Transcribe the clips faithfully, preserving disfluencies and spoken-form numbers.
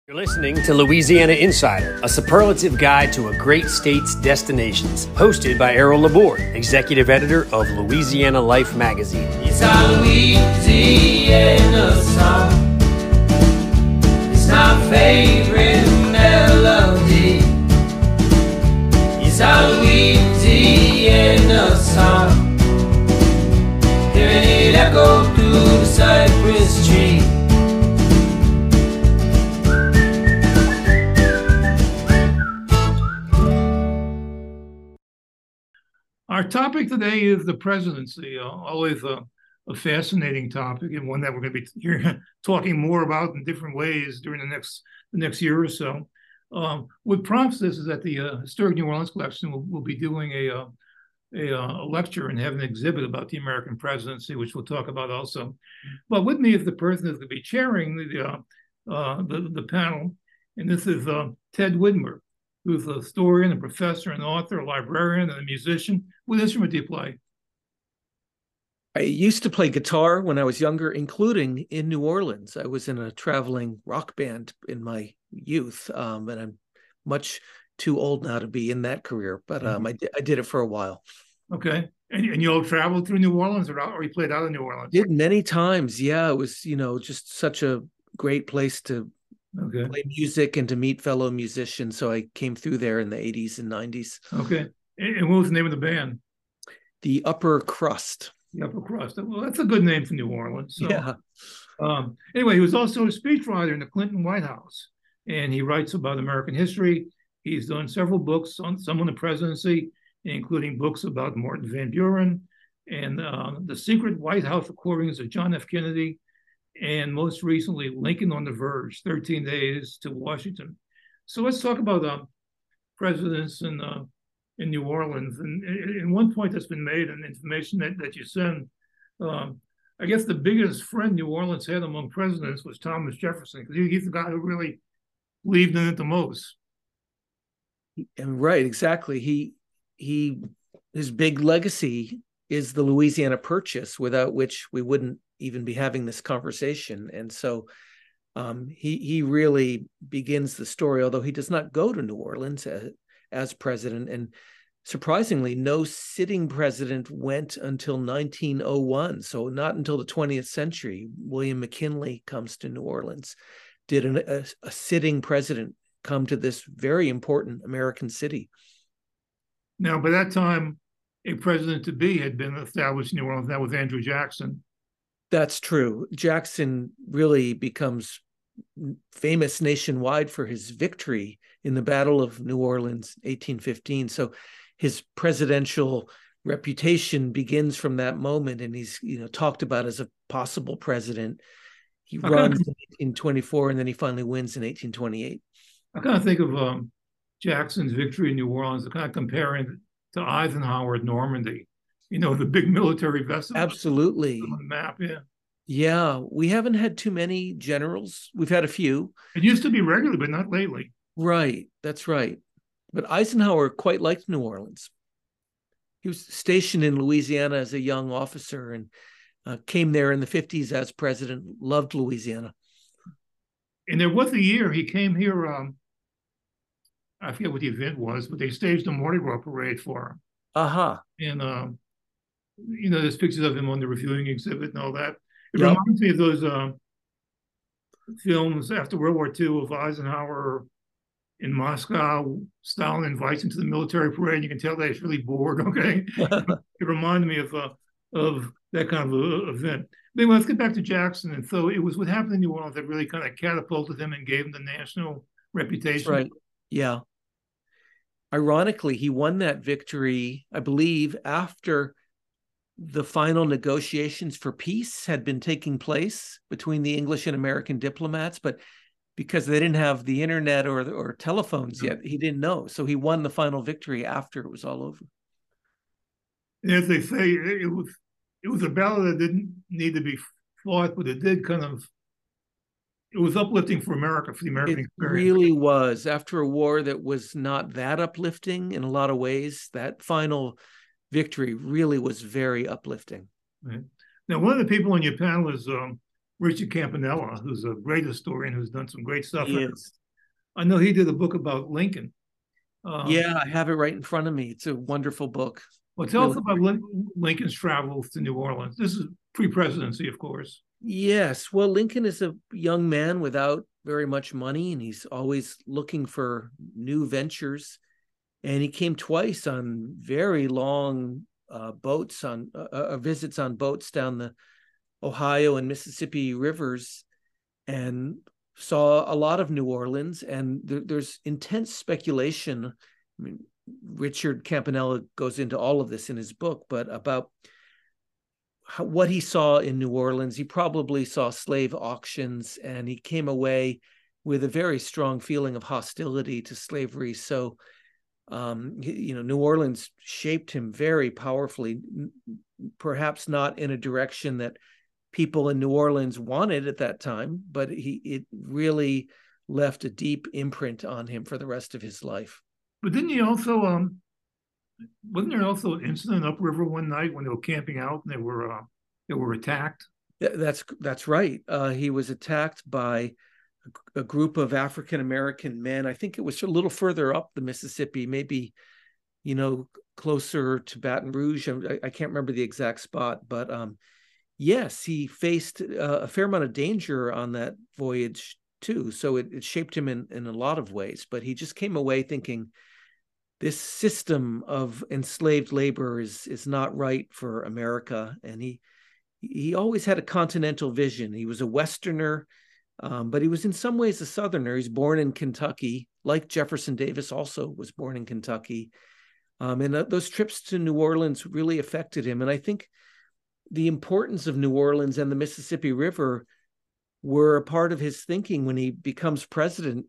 You're listening to Louisiana Insider, a superlative guide to a great state's destinations, hosted by Errol Laborde, executive editor of Louisiana Life magazine. It's our Louisiana song. It's my favorite melody. It's our Louisiana song. Hearing it echo through the cypress tree. Our topic today is the presidency, uh, always a, a fascinating topic and one that we're going to be hearing, talking more about in different ways during the next the next year or so. Um, what prompts this is that the uh, Historic New Orleans Collection will, will be doing a, uh, a, a lecture and have an exhibit about the American presidency, which we'll talk about also. But with me is the person who's going to be chairing the, uh, uh, the, the panel, and this is uh, Ted Widmer, who's a historian, a professor, an author, a librarian, and a musician. What instrument do you play? I used to play guitar when I was younger, including in New Orleans. I was in a traveling rock band in my youth, um, and I'm much too old now to be in that career, but um, mm-hmm. I, did, I did it for a while. Okay. And, and you all traveled through New Orleans, or, or you played out of New Orleans? Did many times, yeah. It was, you know, just such a great place to Okay. play music and to meet fellow musicians. So I came through there in the eighties and nineties. Okay. And what was the name of the band? The Upper Crust. The Upper Crust. Well, that's a good name for New Orleans. So. Yeah. Um, anyway, he was also a speechwriter in the Clinton White House, and he writes about American history. He's done several books on some on the presidency, including books about Martin Van Buren and uh, the secret White House recordings of John F. Kennedy, and most recently, Lincoln on the Verge, thirteen days to Washington. So let's talk about uh, presidents in, uh, in New Orleans. And, and one point that's been made and information that, that you send, um, I guess the biggest friend New Orleans had among presidents was Thomas Jefferson, because he, he's the guy who really believed in it the most. And right, exactly. He, he, his big legacy is the Louisiana Purchase, without which we wouldn't even be having this conversation. And so um, he he really begins the story, although he does not go to New Orleans as, as president. And surprisingly, no sitting president went until nineteen oh one. So not until the twentieth century, William McKinley comes to New Orleans. Did an, a, a sitting president come to this very important American city? Now, by that time, a president-to-be had been established in New Orleans. That was Andrew Jackson. That's true. Jackson really becomes famous nationwide for his victory in the Battle of New Orleans, eighteen fifteen. So his presidential reputation begins from that moment, and he's, you know, talked about as a possible president. He I runs kind of, in eighteen twenty-four, and then he finally wins in eighteen twenty-eight. I kind of think of um, Jackson's victory in New Orleans, kind of comparing to Eisenhower at Normandy. You know, the big military vessel. Absolutely. On the map, yeah. Yeah, we haven't had too many generals. We've had a few. It used to be regular, but not lately. Right, that's right. But Eisenhower quite liked New Orleans. He was stationed in Louisiana as a young officer and uh, came there in the fifties as president, loved Louisiana. And there was a year he came here, um, I forget what the event was, but they staged a Mardi Gras parade for him. Uh-huh. And, um, you know, there's pictures of him on the reviewing exhibit and all that. It yep. reminds me of those uh, films after World War Two of Eisenhower in Moscow. Stalin invites him to the military parade. You can tell that he's really bored, okay? It reminded me of uh, of that kind of a, event. But anyway, let's get back to Jackson. And so it was what happened in New Orleans that really kind of catapulted him and gave him the national reputation. That's right, yeah. Ironically, he won that victory, I believe, after the final negotiations for peace had been taking place between the English and American diplomats, but because they didn't have the internet or, or telephones yet, he didn't know. So he won the final victory after it was all over. And as they say, it was it was a battle that didn't need to be fought, but it did kind of, it was uplifting for America, for the American it experience. It really was. After a war that was not that uplifting in a lot of ways, that final victory really was very uplifting. Right. Now, one of the people on your panel is um, Richard Campanella, who's a great historian who's done some great stuff. He is. I know he did a book about Lincoln. Um, yeah, I have it right in front of me. It's a wonderful book. Well, tell really. us about Lin- Lincoln's travels to New Orleans. This is pre-presidency, of course. Yes. Well, Lincoln is a young man without very much money, and he's always looking for new ventures. And he came twice on very long uh, boats, on uh, uh, visits on boats down the Ohio and Mississippi rivers, and saw a lot of New Orleans. And there, there's intense speculation. I mean, Richard Campanella goes into all of this in his book, but about how, what he saw in New Orleans. He probably saw slave auctions, and he came away with a very strong feeling of hostility to slavery. So, um, you know, New Orleans shaped him very powerfully, perhaps not in a direction that people in New Orleans wanted at that time, but he it really left a deep imprint on him for the rest of his life. But didn't he also, um, wasn't there also an incident upriver one night when they were camping out and they were uh, they were attacked? That's that's right. Uh, he was attacked by a, a group of African American men. I think it was a little further up the Mississippi, maybe, you know, closer to Baton Rouge. I, I can't remember the exact spot, but um, yes, he faced uh, a fair amount of danger on that voyage too. So it, it shaped him in, in a lot of ways, but he just came away thinking this system of enslaved labor is, is not right for America. And he, he always had a continental vision. He was a Westerner, um, but he was in some ways a Southerner. He's born in Kentucky, like Jefferson Davis also was born in Kentucky. Um, and uh, those trips to New Orleans really affected him. And I think the importance of New Orleans and the Mississippi River were a part of his thinking when he becomes president.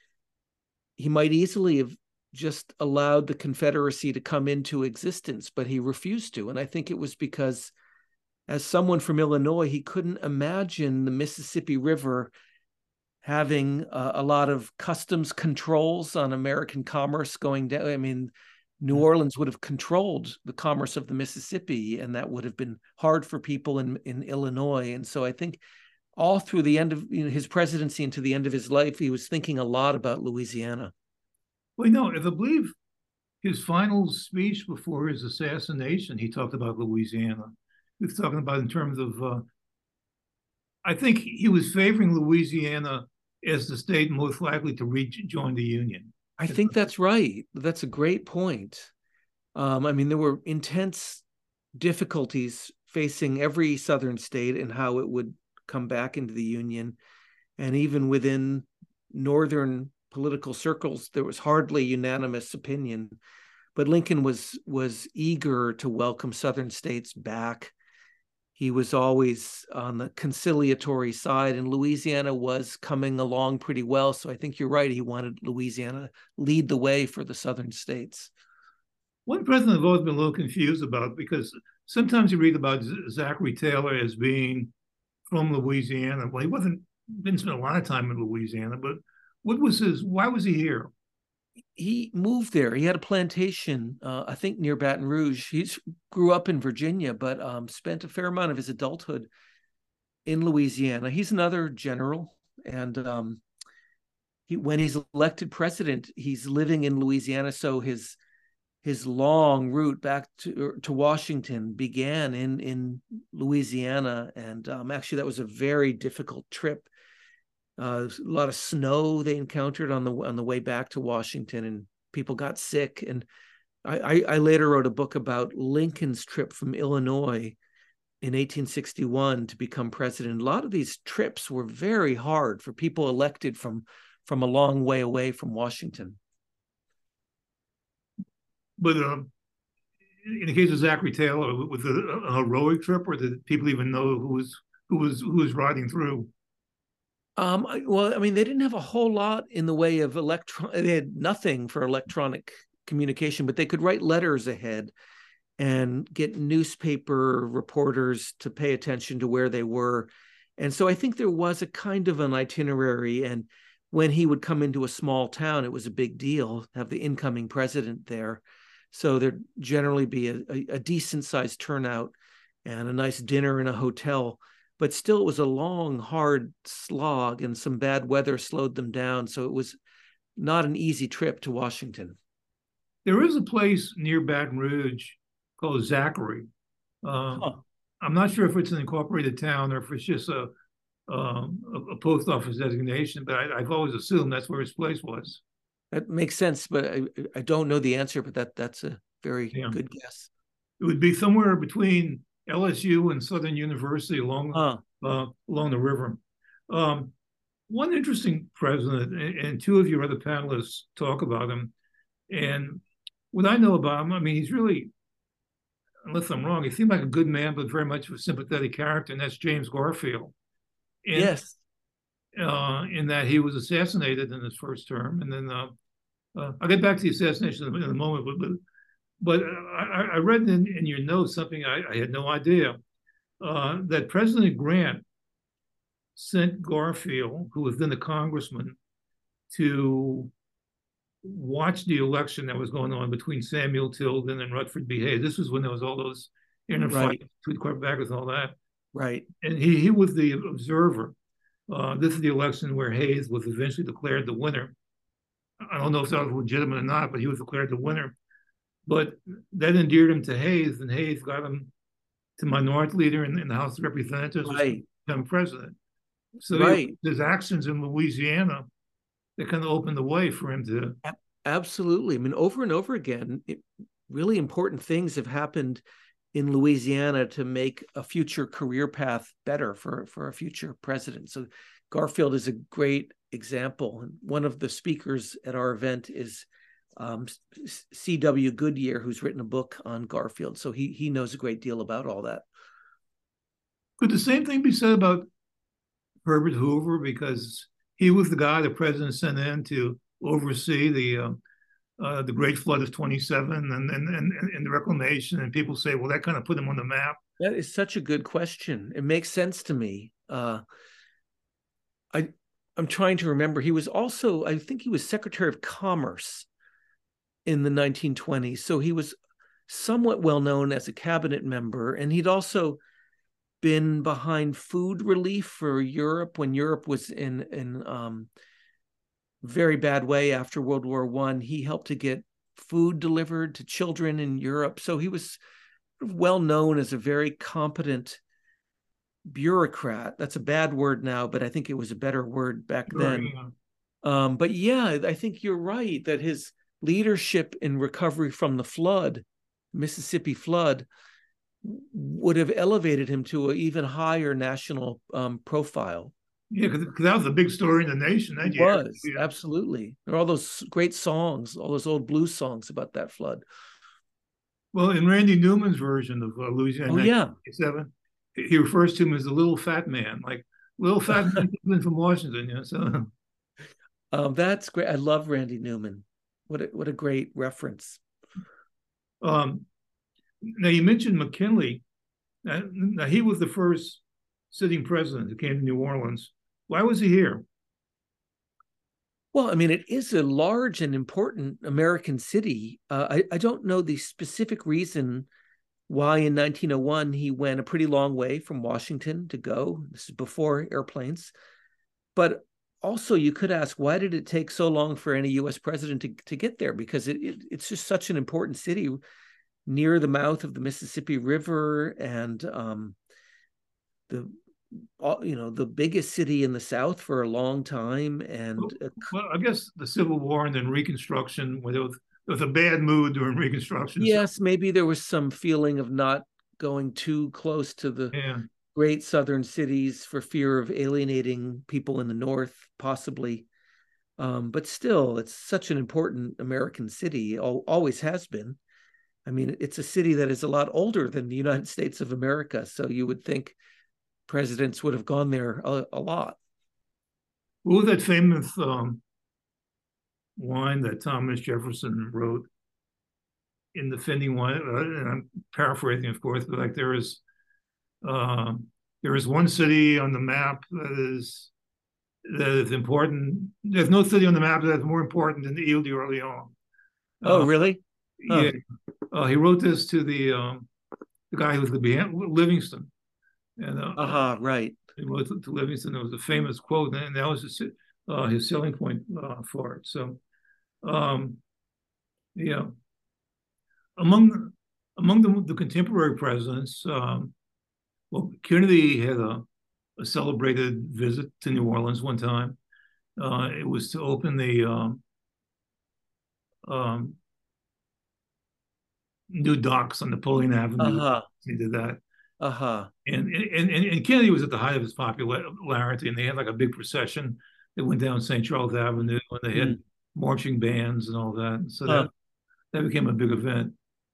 He might easily have just allowed the Confederacy to come into existence, but he refused to. And I think it was because, as someone from Illinois, he couldn't imagine the Mississippi River having uh, a lot of customs controls on American commerce going down. I mean, New Orleans would have controlled the commerce of the Mississippi, and that would have been hard for people in, in Illinois. And so I think all through the end of you know, his presidency and to the end of his life, he was thinking a lot about Louisiana. Well, no, I believe his final speech before his assassination, he talked about Louisiana. He was talking about in terms of, uh, I think he was favoring Louisiana as the state most likely to rejoin the Union. I think that's right. That's a great point. Um, I mean, there were intense difficulties facing every Southern state and how it would come back into the Union. And even within Northern political circles, there was hardly unanimous opinion. But Lincoln was, was eager to welcome Southern states back. He was always on the conciliatory side, and Louisiana was coming along pretty well. So I think you're right. He wanted Louisiana to lead the way for the Southern states. One president I've always been a little confused about, because sometimes you read about Zachary Taylor as being from Louisiana. Well, he wasn't, didn't spend a lot of time in Louisiana, but what was his, why was he here? He moved there. He had a plantation, uh, I think near Baton Rouge. He grew up in Virginia, but um, spent a fair amount of his adulthood in Louisiana. He's another general. And um, he, when he's elected president, he's living in Louisiana. So his his long route back to, to Washington began in, in Louisiana. And um, actually, that was a very difficult trip. Uh, a lot of snow they encountered on the on the way back to Washington, and people got sick. And I, I, I later wrote a book about Lincoln's trip from Illinois in eighteen sixty-one to become president. A lot of these trips were very hard for people elected from from a long way away from Washington. But um, in the case of Zachary Taylor, was it a heroic trip, or did people even know who was who was who was riding through? Um, well, I mean, they didn't have a whole lot in the way of electron. They had nothing for electronic communication, but they could write letters ahead and get newspaper reporters to pay attention to where they were. And so I think there was a kind of an itinerary. And when he would come into a small town, it was a big deal, have the incoming president there. So there'd generally be a, a, a decent sized turnout and a nice dinner in a hotel. But still, it was a long, hard slog, and some bad weather slowed them down. So it was not an easy trip to Washington. There is a place near Baton Rouge called Zachary. Um, huh. I'm not sure if it's an incorporated town or if it's just a um, a, a post office designation, but I, I've always assumed that's where his place was. That makes sense, but I, I don't know the answer, but that that's a very yeah. good guess. It would be somewhere between L S U and Southern University along huh. uh, along the river. Um, one interesting president, and, and two of your other panelists talk about him, and what I know about him, I mean, he's really, unless I'm wrong, he seemed like a good man, but very much of a sympathetic character, and that's James Garfield. And, yes. Uh, in that he was assassinated in his first term. And then uh, uh, I'll get back to the assassination in a moment, but, but, but I, I read in, in your notes something I, I had no idea, uh, that President Grant sent Garfield, who was then a congressman, to watch the election that was going on between Samuel Tilden and Rutherford B. Hayes. This was when there was all those inner right. fights between Quebecers and all that. Right. And he, he was the observer. Uh, this is the election where Hayes was eventually declared the winner. I don't know if that was legitimate or not, but he was declared the winner. But that endeared him to Hayes, and Hayes got him to minority leader in, in the House of Representatives, right. become president. So right. he, his actions in Louisiana, that kind of opened the way for him to. Absolutely. I mean, over and over again, it, really important things have happened in Louisiana to make a future career path better for, for a future president. So Garfield is a great example. And one of the speakers at our event is um, C W Goodyear, who's written a book on Garfield. So he, he knows a great deal about all that. Could the same thing be said about Herbert Hoover? Because he was the guy the president sent in to oversee the uh, uh, the Great Flood of twenty-seven and, and, and, and the reclamation. And people say, well, that kind of put him on the map. That is such a good question. It makes sense to me. Uh, I, I'm trying to remember. He was also, I think he was Secretary of Commerce in the nineteen twenties. So he was somewhat well known as a cabinet member. And he'd also been behind food relief for Europe when Europe was in, in um, very bad way after World War One. He helped to get food delivered to children in Europe. So he was well known as a very competent bureaucrat. That's a bad word now, but I think it was a better word back then. Yeah. Um, but yeah, I think you're right that his leadership in recovery from the flood, Mississippi flood, would have elevated him to an even higher national um, profile. Yeah, because that was a big story in the nation that it year. Was, yeah. Absolutely. There are all those great songs, all those old blues songs about that flood. Well, in Randy Newman's version of uh, Louisiana oh, yeah. nineteen eighty-seven, he refers to him as the little fat man, like little fat man from Washington. You know, so. um, that's great. I love Randy Newman. What a, what a great reference. Um, now, you mentioned McKinley. Now, now, he was the first sitting president who came to New Orleans. Why was he here? Well, I mean, it is a large and important American city. Uh, I, I don't know the specific reason why in nineteen oh one he went a pretty long way from Washington to go. This is before airplanes. But also you could ask, why did it take so long for any U S president to, to get there? Because it, it, it's just such an important city near the mouth of the Mississippi River and um, the you know, the biggest city in the South for a long time. And well, well I guess the Civil War and then Reconstruction, where there was, there was a bad mood during Reconstruction. Yes, so. Maybe there was some feeling of not going too close to the yeah. great Southern cities for fear of alienating people in the North, possibly. Um, but still, it's such an important American city, always has been. I mean, it's a city that is a lot older than the United States of America. So you would think presidents would have gone there a, a lot. What was that famous um, line that Thomas Jefferson wrote in defending one? Uh, and I'm paraphrasing, of course, but like there is uh, there is one city on the map that is that is important. There's no city on the map that is more important than Ile d'Orléans. Oh, uh, really? Huh. Yeah. Uh, he wrote this to the um, the guy who was going to be Livingston. And uh, uh-huh, right. He wrote to Livingston. It was a famous quote, and that was his, uh, his selling point uh, for it. So, Um, yeah, among among the, the contemporary presidents, um, well, Kennedy had a, a celebrated visit to New Orleans one time. Uh, it was to open the um, um, new docks on Napoleon Avenue. Uh-huh. He did that. Uh-huh. And, and and Kennedy was at the height of his popularity, and they had like a big procession that went down Saint Charles Avenue, and they had mm. marching bands and all that. So huh. that that became a big event.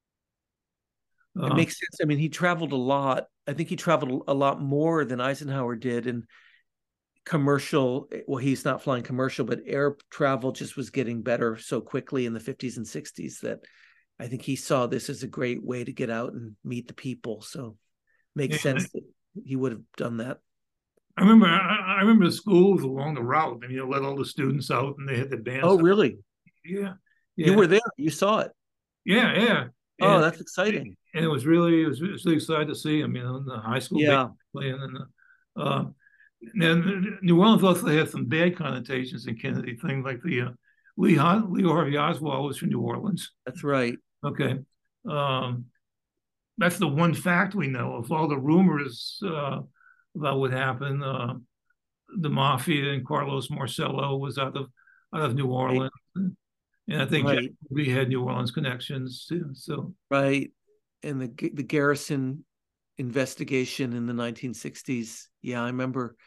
It uh, makes sense. I mean, he traveled a lot. I think he traveled a lot more than Eisenhower did. And commercial, well, he's not flying commercial, but air travel just was getting better so quickly in the fifties and sixties that I think he saw this as a great way to get out and meet the people. So makes yeah, sense that he would have done that. I remember I, I remember the schools along the route, and you know, let all the students out and they had the bands. Oh, really? Yeah. yeah. You were there. You saw it. Yeah, yeah. Oh, and, that's exciting. And it was really, it was, it was really excited to see him, you know, in the high school yeah. playing. And the, uh, then New Orleans also had some bad connotations in Kennedy, things like the uh, Lee, Lee Harvey Oswald was from New Orleans. That's right. Okay. Um, that's the one fact we know of all the rumors uh, about what happened. Uh, the mafia and Carlos Marcello was out of out of New Orleans. Right. And I think right. we had New Orleans connections too. So right, and the the Garrison investigation in the nineteen sixties. Yeah, I remember.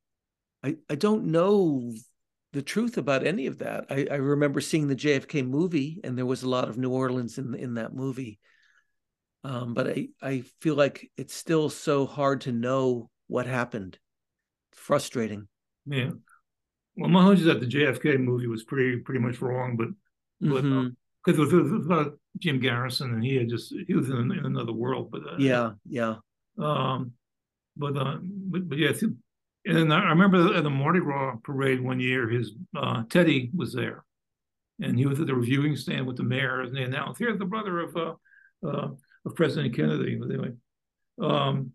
I I don't know the truth about any of that. I, I remember seeing the J F K movie, and there was a lot of New Orleans in in that movie. Um, but I I feel like it's still so hard to know what happened. Frustrating. Yeah. Well, my hunch is that the J F K movie was pretty pretty much wrong, but. But mm-hmm. because uh, it, it was about Jim Garrison, and he had just he was in, in another world. But uh, yeah, yeah. Um, but, uh, but but yeah, and then I remember at the Mardi Gras parade one year, his uh, Teddy was there, and he was at the reviewing stand with the mayor, and they announced, "Here's the brother of uh, uh, of President Kennedy." But anyway, um,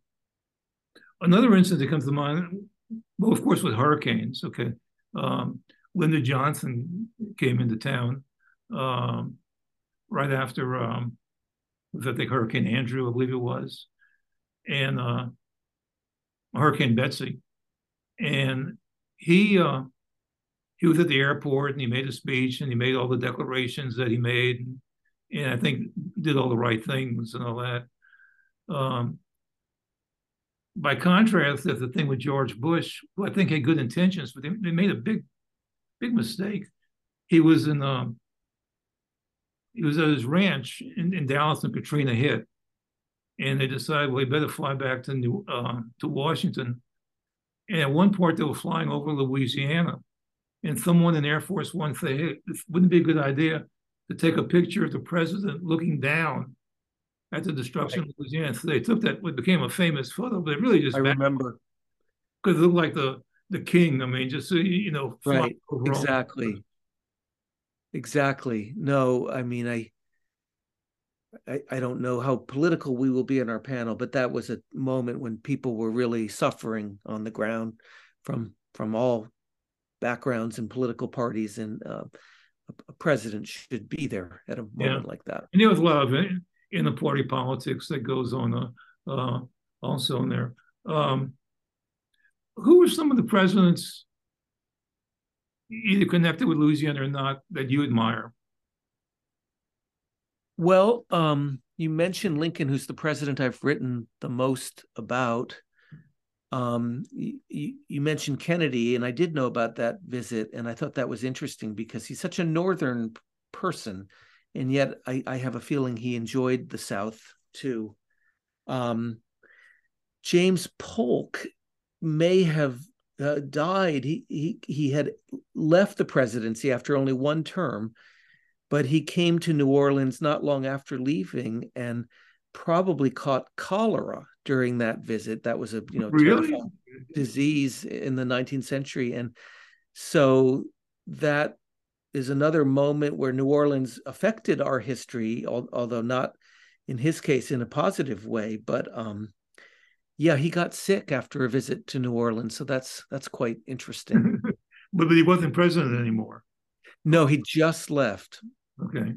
another incident that comes to mind, well, of course, with hurricanes. Okay, um, Lyndon Johnson came into town. Um, right after um, was I think Hurricane Andrew, I believe it was, and uh, Hurricane Betsy, and he uh, he was at the airport and he made a speech and he made all the declarations that he made, and, and I think did all the right things and all that. Um, by contrast, there's the thing with George Bush, who I think had good intentions, but they, they made a big, big mistake. He was in um, He was at his ranch in, in Dallas, and Katrina hit, and they decided, well, we better fly back to New uh, to Washington. And at one point, they were flying over Louisiana, and someone in Air Force One said, "Hey, this wouldn't be a good idea to take a picture of the president looking down at the destruction right. of Louisiana." So they took that, what became a famous photo, but it really just I remember because it looked like the the king. I mean, just you know, right, exactly. Exactly. No, I mean, I, I, I don't know how political we will be in our panel, but that was a moment when people were really suffering on the ground from from all backgrounds and political parties, and uh, a, a president should be there at a moment yeah. like that. And there was a lot of in the party politics that goes on uh, uh, also in there. Um, who were some of the presidents, either connected with Louisiana or not, that you admire? Well, um, you mentioned Lincoln, who's the president I've written the most about. Um, you, you mentioned Kennedy, and I did know about that visit, and I thought that was interesting because he's such a northern person, and yet I, I have a feeling he enjoyed the South too. Um, James Polk may have Uh, died. He he he had left the presidency after only one term, but he came to New Orleans not long after leaving and probably caught cholera during that visit. That was a you know really? terrible disease in the nineteenth century, and so that is another moment where New Orleans affected our history, although not in his case in a positive way, but um. Yeah, he got sick after a visit to New Orleans, so that's that's quite interesting. but, but he wasn't president anymore. No, he just left. Okay.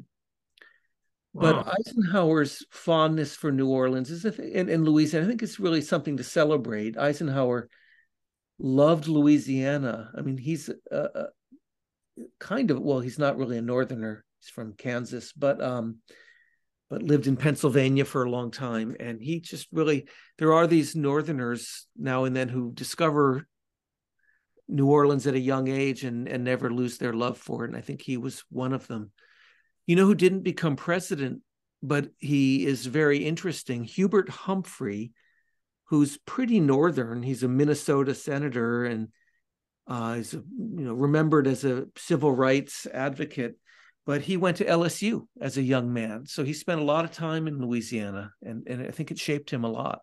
But Wow. Eisenhower's fondness for New Orleans is a th- and, and Louisiana, I think it's really something to celebrate. Eisenhower loved Louisiana. I mean, he's a, a kind of, well, he's not really a northerner. He's from Kansas, but um, but lived in Pennsylvania for a long time. And he just really, there are these northerners now and then who discover New Orleans at a young age and, and never lose their love for it. And I think he was one of them. You know who didn't become president, but he is very interesting? Hubert Humphrey, who's pretty northern. He's a Minnesota senator and uh, is, you know, remembered as a civil rights advocate. But he went to L S U as a young man, so he spent a lot of time in Louisiana, and and I think it shaped him a lot.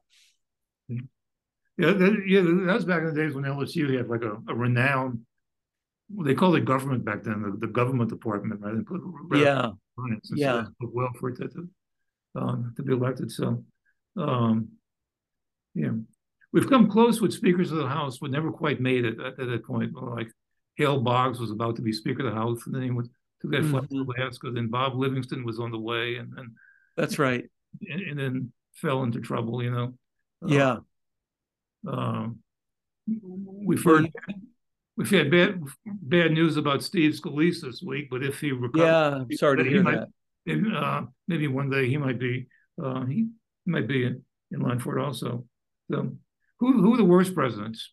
Yeah, that, yeah, that was back in the days when L S U had like a, a renowned. They called it government back then, the, the government department, right? And put Yeah, and so yeah. well for it to to, um, to be elected. So, um, yeah, we've come close with speakers of the House, but never quite made it at, at that point. Like Hale Boggs was about to be Speaker of the House, and then he went to that flight to Alaska. Then Bob Livingston was on the way, and and that's right, and, and then fell into trouble. You know. Yeah. Uh, um, we've heard. Well, We've had bad bad news about Steve Scalise this week, but if he recovers, yeah, I'm sorry to hear might, that. And, uh, maybe one day he might be uh, he, he might be in, in line for it also. So, who who are the worst presidents?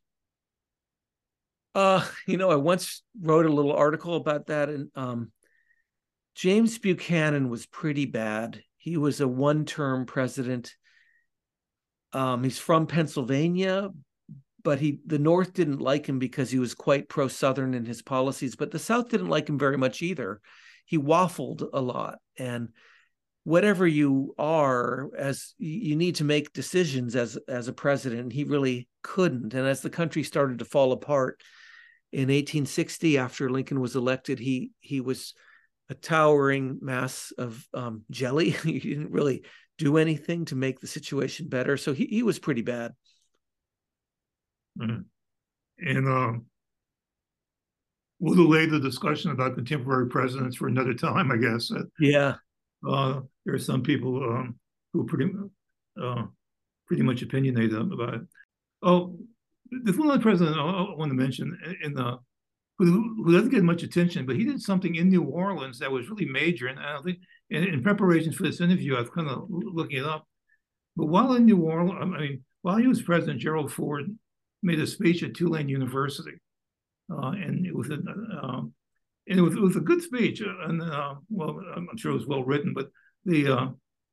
Uh, you know, I once wrote a little article about that, and um, James Buchanan was pretty bad. He was a one-term president. Um, he's from Pennsylvania, but he the North didn't like him because he was quite pro-Southern in his policies, but the South didn't like him very much either. He waffled a lot, and whatever you are, as you need to make decisions as as a president, he really couldn't. And as the country started to fall apart in eighteen sixty, after Lincoln was elected, he he was a towering mass of um, jelly. He didn't really do anything to make the situation better, so he he was pretty bad. Mm-hmm. And um, we'll delay the discussion about contemporary presidents for another time, I guess. Yeah. Uh, there are some people um, who are pretty, uh, pretty much opinionated about it. Oh, there's one other president I, I want to mention in the who, who doesn't get much attention, but he did something in New Orleans that was really major. And I don't think, in, in preparation for this interview, I was kind of looking it up. But while in New Orleans, I mean, while he was president, Gerald Ford made a speech at Tulane University, uh, and it was a, uh, and it was it was a good speech, and uh, well, I'm sure it was well written, but the uh,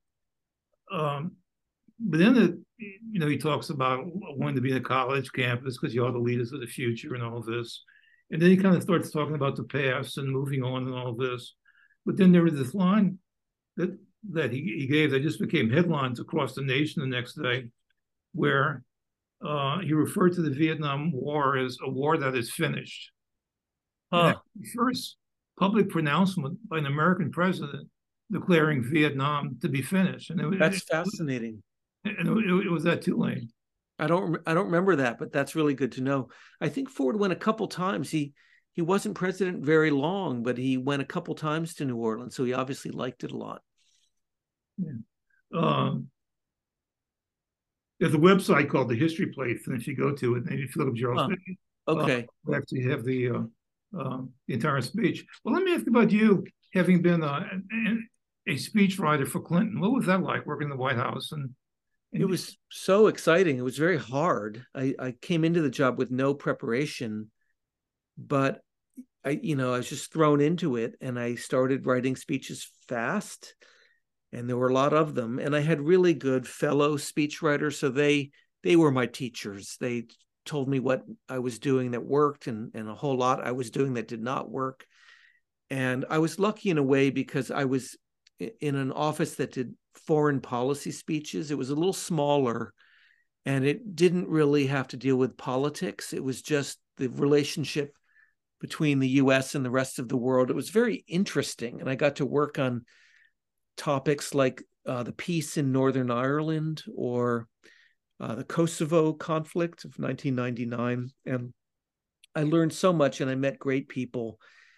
um, but then it, you know he talks about wanting to be in a college campus because you are the leaders of the future and all of this, and then he kind of starts talking about the past and moving on and all of this, but then there was this line that that he, he gave that just became headlines across the nation the next day, where Uh, he referred to the Vietnam War as a war that is finished. Huh. The first public pronouncement by an American president declaring Vietnam to be finished. And it, that's it, fascinating. And it, it was at Tulane. I don't I don't remember that, but that's really good to know. I think Ford went a couple times. He he wasn't president very long, but he went a couple times to New Orleans, so he obviously liked it a lot. Yeah. Um, There's a website called the History Place, and if you go to it, maybe Philip Gerald huh. Smith, okay, uh, we actually have the uh, uh, the entire speech. Well, let me ask about you, having been a, a speechwriter for Clinton. What was that like, working in the White House? And, and it was so exciting. It was very hard. I, I came into the job with no preparation, but I, you know, I was just thrown into it, and I started writing speeches fast. And there were a lot of them, and I had really good fellow speechwriters. So they they were my teachers. They told me what I was doing that worked, and, and a whole lot I was doing that did not work. And I was lucky in a way because I was in an office that did foreign policy speeches. It was a little smaller, and it didn't really have to deal with politics. It was just the relationship between the U S and the rest of the world. It was very interesting, and I got to work on topics like uh, the peace in Northern Ireland or uh, the Kosovo conflict of nineteen ninety-nine. And I learned so much, and I met great people.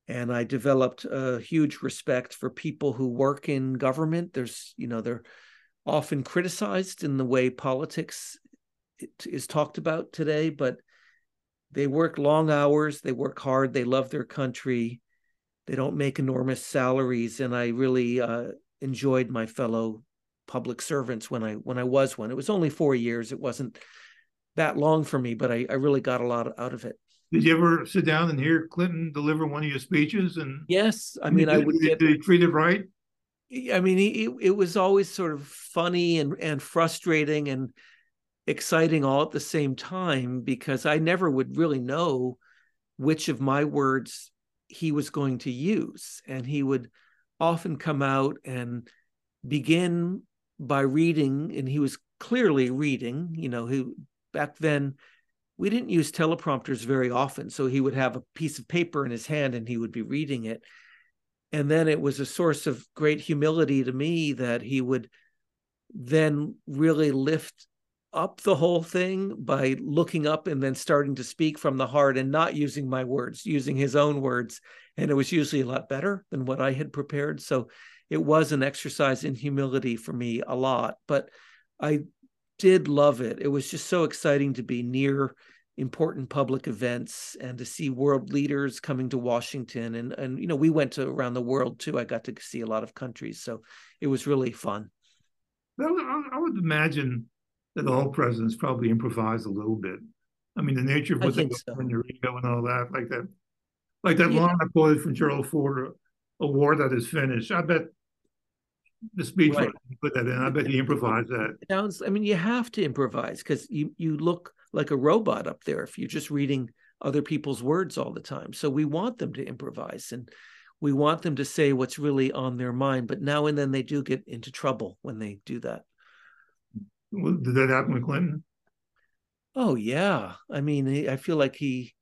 And I developed a huge respect for people who work in government. There's, you know, they're often criticized in the way politics is talked about today, but they work long hours, they work hard, they love their country, they don't make enormous salaries. And I really uh, enjoyed my fellow public servants when I when I was one. It was only four years. It wasn't that long for me, but I, I really got a lot out of it. Did you ever sit down and hear Clinton deliver one of your speeches? And yes, I mean, did, I would did, get. Did he treat it right? I mean, he, it was always sort of funny and and frustrating and exciting all at the same time, because I never would really know which of my words he was going to use, and he would often come out and begin by reading, and he was clearly reading. You know, who back then we didn't use teleprompters very often, so he would have a piece of paper in his hand and he would be reading it. And then it was a source of great humility to me that he would then really lift up the whole thing by looking up and then starting to speak from the heart and not using my words, using his own words. And it was usually a lot better than what I had prepared. So it was an exercise in humility for me a lot, but I did love it. It was just so exciting to be near important public events and to see world leaders coming to Washington. And, and you know, we went to around the world too. I got to see a lot of countries. So it was really fun. Well, I would imagine that the whole president's probably improvised a little bit. I mean, the nature of what they go so. in your ego and all that, like that, like that yeah. line I quoted from Gerald Ford, "A war that is finished." I bet the speech right. put that in. I bet he improvised that. It sounds. I mean, you have to improvise because you you look like a robot up there if you're just reading other people's words all the time. So we want them to improvise and we want them to say what's really on their mind. But now and then they do get into trouble when they do that. Well, did that happen with Clinton? Oh yeah, I mean, I feel like he,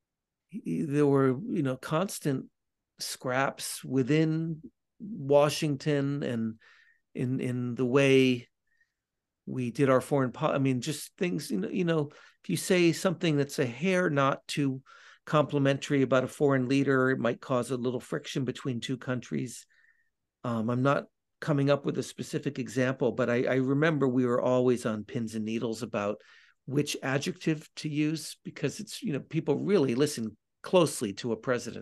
he, there were you know constant scraps within Washington and in in the way we did our foreign policy. I mean, just things. You know, you know, if you say something that's a hair not too complimentary about a foreign leader, it might cause a little friction between two countries. Um, I'm not coming up with a specific example, but I, I remember we were always on pins and needles about which adjective to use because it's, you know, people really listen closely to a president.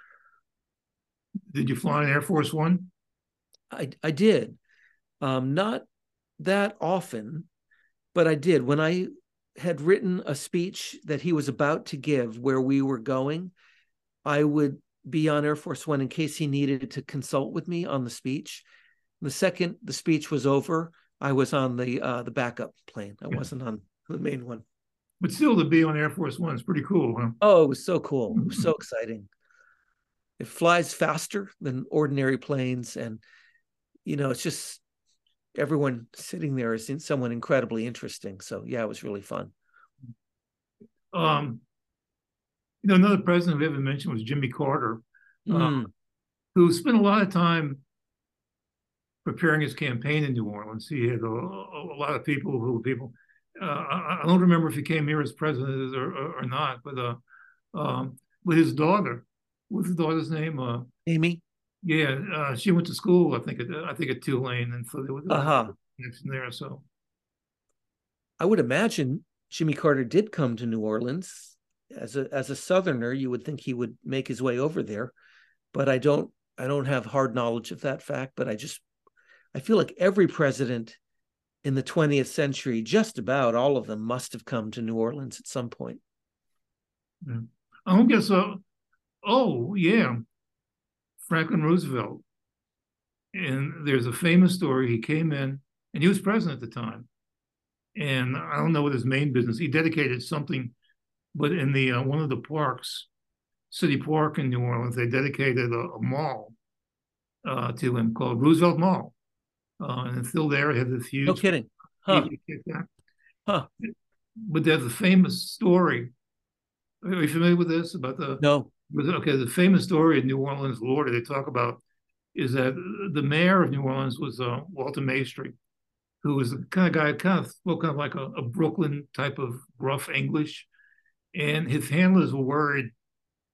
Did you fly in Air Force One? I, I did. Um, not that often, but I did. When I had written a speech that he was about to give where we were going, I would be on Air Force One in case he needed to consult with me on the speech. The second the speech was over, I was on the uh, the backup plane. I wasn't on the main one. But still, to be on Air Force One is pretty cool, huh? Oh, it was so cool. It was so exciting. It flies faster than ordinary planes. And, you know, it's just everyone sitting there is in someone incredibly interesting. So, yeah, it was really fun. Um, you know, another president we haven't mentioned was Jimmy Carter, mm. uh, who spent a lot of time preparing his campaign in New Orleans. He had a, a lot of people who were people. Uh, I, I don't remember if he came here as president or, or, or not, but uh, um, with his daughter, what's his daughter's name? Uh, Amy. Yeah, uh, she went to school. I think. At, I think at Tulane, and so there was uh-huh. connection there. So, I would imagine Jimmy Carter did come to New Orleans as a as a Southerner. You would think he would make his way over there, but I don't. I don't have hard knowledge of that fact. But I just. I feel like every president in the twentieth century, just about all of them, must have come to New Orleans at some point. Yeah. I don't guess so. Oh, yeah. Franklin Roosevelt. And there's a famous story. He came in, and he was president at the time. And I don't know what his main business. He dedicated something, but in the uh, one of the parks, City Park in New Orleans, they dedicated a, a mall uh, to him called Roosevelt Mall. Uh, and it's still there. It has this huge. No kidding. Huh. Huh. But there's a famous story. Are you familiar with this? About the no. Okay, the famous story in New Orleans lore they talk about is that the mayor of New Orleans was uh, Walter Maestri, who was the kind of guy kind of spoke kind of like a, a Brooklyn type of rough English, and his handlers were worried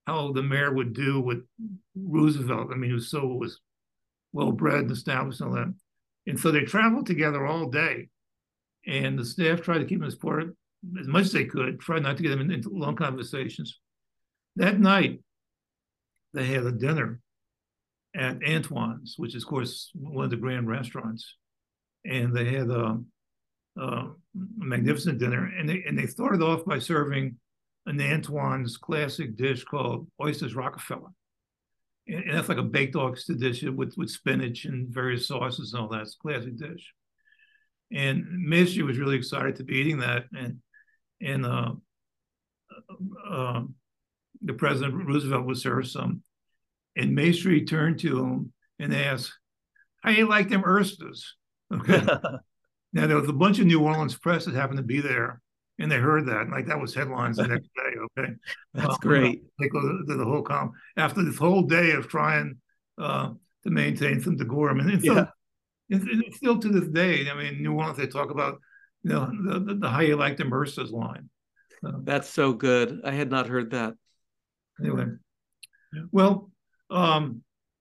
how the mayor would do with Roosevelt. I mean, he was so was well-bred and established and all that. And so they traveled together all day. And the staff tried to keep them as part as much as they could, tried not to get them into long conversations. That night, they had a dinner at Antoine's, which is, of course, one of the grand restaurants. And they had a, a magnificent dinner. And they, and they started off by serving an Antoine's classic dish called Oysters Rockefeller. And, and that's like a baked oyster dish with, with spinach and various sauces and all that. It's a classic dish. And Maestri was really excited to be eating that. And, and uh, uh, the President Roosevelt would serve some. And Maestri turned to him and asked, "How you like them oysters?" Okay. Now, there was a bunch of New Orleans press that happened to be there, and they heard that. Like, that was headlines the next day, okay? That's um, great. They go to the whole column. After this whole day of trying uh, to maintain some decorum. And, and so, Yeah. and, and still to this day, I mean, New Orleans, they talk about, you know, the, the, the how you like them oysters line. Uh, That's so good. I had not heard that. Anyway, well, um,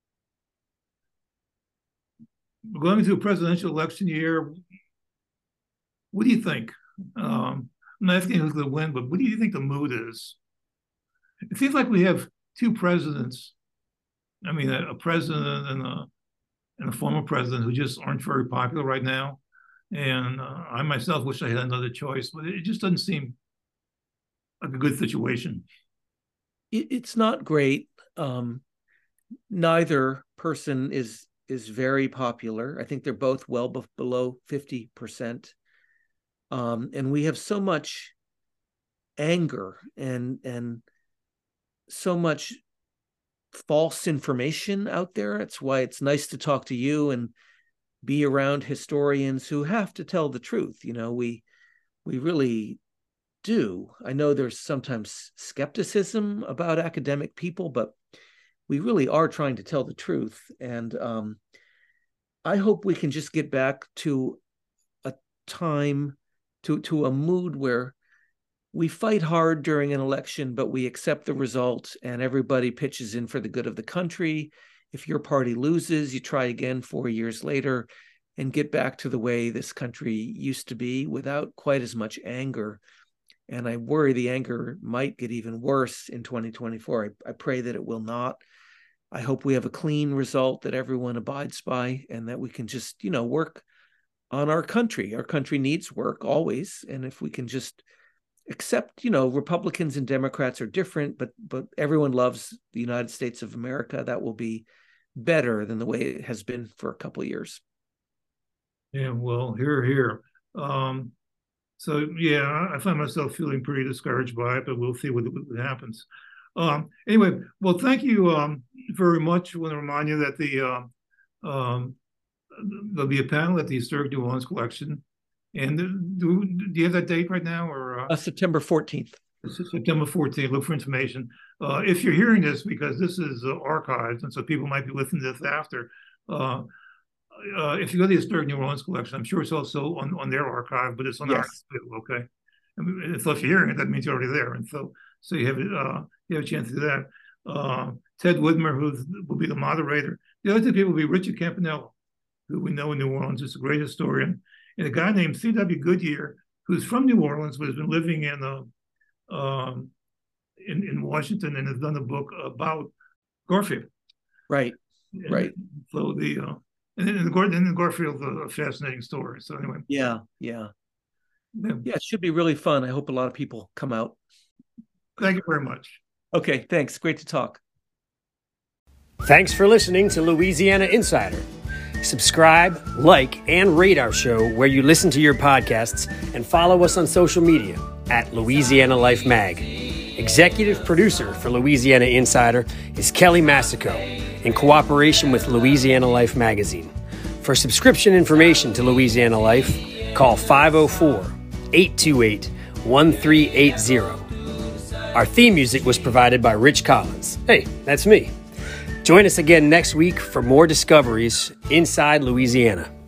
we're going into a presidential election year. What do you think? Um, I'm not asking who's going to win, but what do you think the mood is? It seems like we have two presidents. I mean, a, a president and a, and a former president who just aren't very popular right now. And uh, I myself wish I had another choice, but it just doesn't seem like a good situation. It, it's not great. Um, neither person is is very popular. I think they're both well be- below fifty percent. Um, and we have so much anger and and so much false information out there. It's why it's nice to talk to you and be around historians who have to tell the truth. You know, we we really do. I know there's sometimes skepticism about academic people, but we really are trying to tell the truth. And um, I hope we can just get back to a time, to, to a mood where we fight hard during an election, but we accept the result and everybody pitches in for the good of the country. If your party loses, you try again four years later and get back to the way this country used to be without quite as much anger. And I worry the anger might get even worse in twenty twenty-four. I, I pray that it will not. I hope we have a clean result that everyone abides by and that we can just, you know, work on our country. Our country needs work always. And if we can just accept, you know, Republicans and Democrats are different, but but everyone loves the United States of America, that will be better than the way it has been for a couple of years. Yeah, well, here, here. Um, so, yeah, I find myself feeling pretty discouraged by it, but we'll see what, what happens. Um, anyway, well, thank you um, very much. I want to remind you that the uh, um, there'll be a panel at the Historic New Orleans Collection. And do, do you have that date right now? Or uh, uh, September fourteenth. September fourteenth. Look for information. Uh, if you're hearing this, because this is uh, archived, and so people might be listening to this after. Uh, uh, if you go to the Historic New Orleans Collection, I'm sure it's also on, on their archive, but it's on Yes. ours too. Okay. And so if you're hearing it, that means you're already there, and so so you have uh, you have a chance to do that. Uh, Ted Widmer, who will be the moderator. The other two people will be Richard Campanella, who we know in New Orleans is a great historian, and a guy named C W Goodyear, who's from New Orleans but has been living in uh, um, in, in Washington and has done a book about Garfield. Right, and, right. So the uh, and then the, and the Garfield's a fascinating story. So anyway, Yeah, yeah. yeah. Yeah, it should be really fun. I hope a lot of people come out. Thank you very much. Okay, thanks. Great to talk. Thanks for listening to Louisiana Insider. Subscribe, like, and rate our show where you listen to your podcasts, and follow us on social media at Louisiana Life Mag. Executive producer for Louisiana Insider is Kelly Massico in cooperation with Louisiana Life Magazine. For subscription information to Louisiana Life, call five oh four, eight two eight, one three eight zero. Our theme music was provided by Rich Collins. Hey, that's me. Join us again next week for more discoveries inside Louisiana.